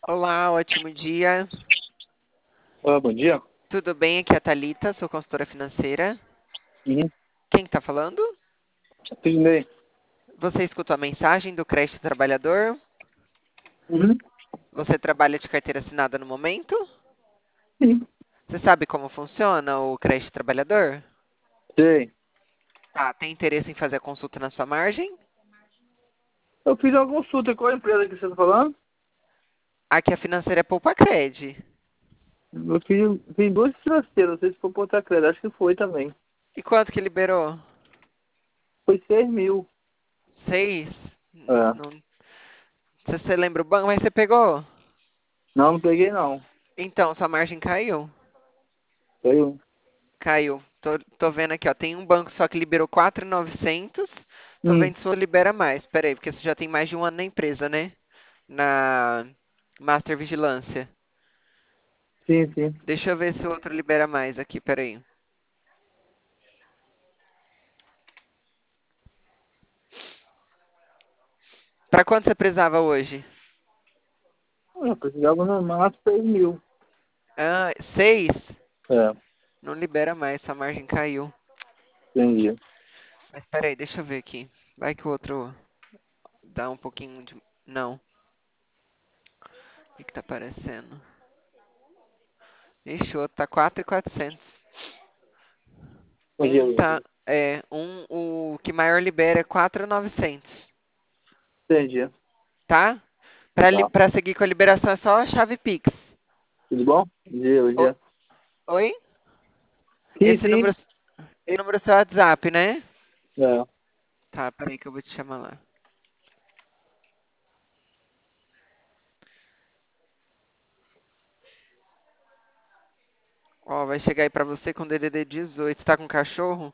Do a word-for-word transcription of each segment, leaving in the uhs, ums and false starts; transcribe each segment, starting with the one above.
Olá, ótimo dia. Olá, bom dia. Tudo bem? Aqui é a Thalita, sou consultora financeira. Uhum. Quem está falando? Tudo bem? Você escutou a mensagem do crédito trabalhador? Uhum. Você trabalha de carteira assinada no momento? Sim. Você sabe como funciona o crédito trabalhador? Sei. Tá, tem interesse em fazer a consulta na sua margem? Eu fiz uma consulta. Qual a empresa que você está falando? Aqui a financeira é Poupa Cred. Eu fiz, fiz duas financeiras, não sei se foi por outra crédito, acho que foi também. E quanto que liberou? Foi seis mil. Seis? É. Não, se você lembra o banco, mas você pegou? Não, não peguei não. Então, sua margem caiu? Foi um. Caiu. Tô, tô vendo aqui, ó. Tem um banco só que liberou quatro mil e novecentos. Tô Hum. vendo se o libera mais. Pera aí, porque você já tem mais de um ano na empresa, né? Na Master Vigilância. Sim, sim. Deixa eu ver se o outro libera mais aqui, pera aí. Pra quanto você precisava hoje? Eu precisava no máximo seis mil. Ah, seis? É, Não libera mais, sua margem caiu. entendi. Mas pera aí, deixa eu ver aqui. Vai que o outro dá um pouquinho de... Não. O que que tá aparecendo? Ixi, o outro tá quatro mil e quatrocentos. Um Entendi. tá. É, um, o que maior libera é quatro mil e novecentos, Entendi. tá? Pra, li- Tá. pra seguir com a liberação é só a chave Pix. Tudo bom? Bom dia, bom O- dia. Oi? Sim, Esse número, sim. esse número é seu WhatsApp, né? É. Tá, peraí que eu vou te chamar lá. Ó, vai chegar aí pra você com D D D dezoito. Você tá com cachorro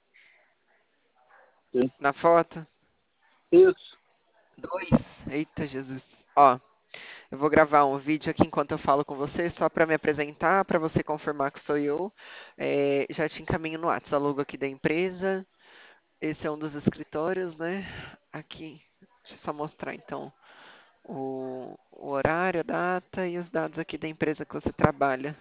Sim. na foto? Isso. Dois. Eita, Jesus. Ó, eu vou gravar um vídeo aqui enquanto eu falo com você, só pra me apresentar, pra você confirmar que sou eu. É, já te encaminho no WhatsApp, a logo aqui da empresa. Esse é um dos escritórios, né? Aqui, deixa eu só mostrar então o, o horário, a data e os dados aqui da empresa que você trabalha.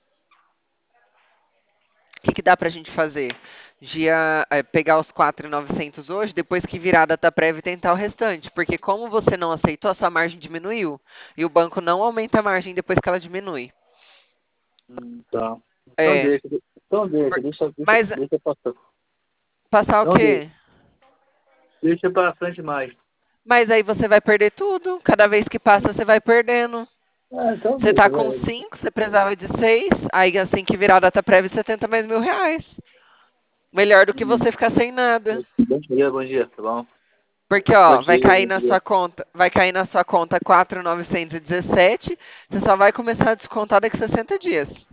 O que, que dá para a gente fazer? Dia, é, pegar os quatro mil e novecentos hoje, depois que virar a data prévia e tentar o restante. Porque como você não aceitou, a sua margem diminuiu. E o banco não aumenta a margem depois que ela diminui. Hum, tá. Então É, deixa. Então deixa. por- Deixa, deixa, mas deixa passar. passar o Não deixa. quê? Deixa pra frente mais. Mas aí você vai perder tudo. Cada vez que passa, você vai perdendo. Ah, então Você tá deixa, com vai. cinco, você precisava de seis, aí assim que virar a data prévia, você tenta mais mil reais. Melhor do que Hum. você ficar sem nada. Bom dia, bom dia, tá bom? Porque, Bom ó, vai dia, cair bom na dia. sua conta, vai cair na sua conta quatro mil novecentos e dezessete, você só vai começar a descontar daqui sessenta dias.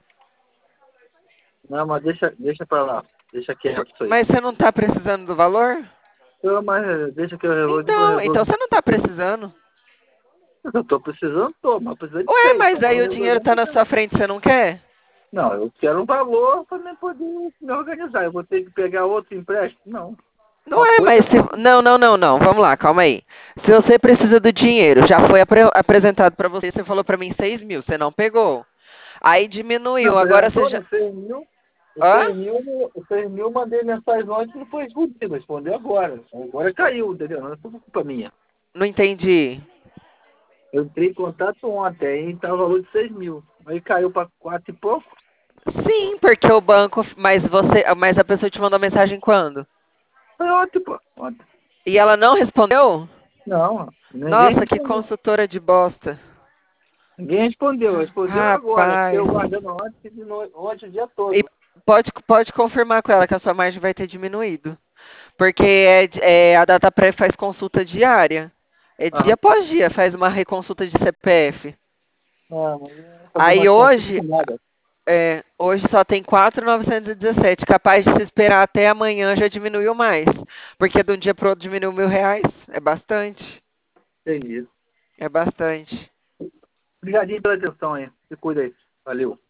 Não, mas deixa, deixa pra lá. Deixa Por- quieto isso aí. Mas você não tá precisando do valor? Eu, mas eh, deixa que eu resolvo, depois eu Então, então resolvo. você não tá precisando. Eu tô precisando, tô, mas precisando de Ué, seis, mas só pra aí me o dinheiro resolver. tá na Não, sua frente, você não quer? não, eu quero um valor pra mim poder me organizar. Eu vou ter que pegar outro empréstimo? Não. Não Uma é, coisa é mas se... Não, não, não, não. Vamos lá, calma aí. Se você precisa do dinheiro, já foi apre- apresentado para você, você falou para mim seis mil, você não pegou. Aí não, diminuiu, agora você apresentou já... no seis mil. O Hã? seis mil, o seis mil eu mandei mensagem ontem e não foi respondido. Respondeu agora. Agora caiu, entendeu? Não é por culpa minha. Não entendi. Eu entrei em contato ontem, aí tá o valor de seis mil. Aí caiu para quatro e pouco. Sim, porque o banco... Mas você... Mas a pessoa te mandou mensagem quando? Foi ontem, pô. Ontem. E ela não respondeu? Não, ninguém Nossa, que respondeu. consultora de bosta. Ninguém respondeu. Respondeu agora. Fiquei Rapaz. guardando ontem, de no... ontem o dia E todo. pode, pode confirmar com ela que a sua margem vai ter diminuído. Porque é, di- é, a Data Pré faz consulta diária. É Ah, dia após dia, faz uma reconsulta de C P F. ah, mas eu vou fazer Aí umas consultas hoje, com nada. é, hoje só tem quatro mil novecentos e dezessete. Capaz de se esperar até amanhã já diminuiu mais. Porque de um dia para o outro diminuiu mil reais. É bastante. Entendi. É bastante. Obrigadinho pela atenção aí. Se cuida aí. Valeu.